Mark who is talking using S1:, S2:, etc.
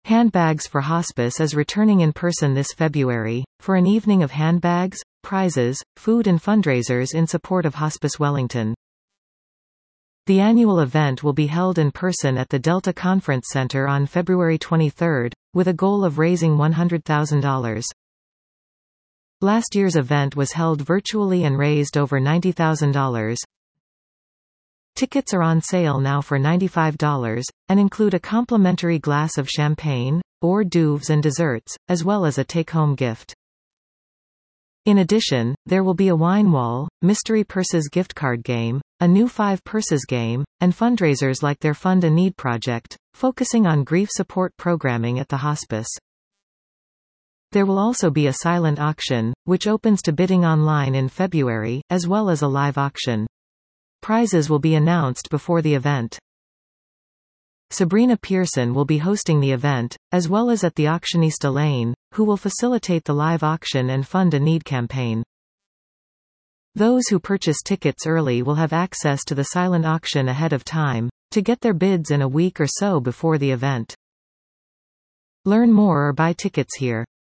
S1: Handbags for Hospice is returning in person this February, for an evening of handbags, prizes, food and fundraisers in support of Hospice Wellington. The annual event will be held in person at the Delta Conference Center on February 23, with a goal of raising $100,000. Last year's event was held virtually and raised over $90,000. Tickets are on sale now for $95, and include a complimentary glass of champagne, hors d'oeuvres and desserts, as well as a take-home gift. In addition, there will be a wine wall, mystery purses gift card game, a new 5 purses game, and fundraisers like their Fund a Need project, focusing on grief support programming at the hospice. There will also be a silent auction, which opens to bidding online in February, as well as a live auction. Prizes will be announced before the event. Sabrina Pearson will be hosting the event, as well as at the auctionista Lane, who will facilitate the live auction and Fund a Need campaign. Those who purchase tickets early will have access to the silent auction ahead of time, to get their bids in a week or so before the event. Learn more or buy tickets here.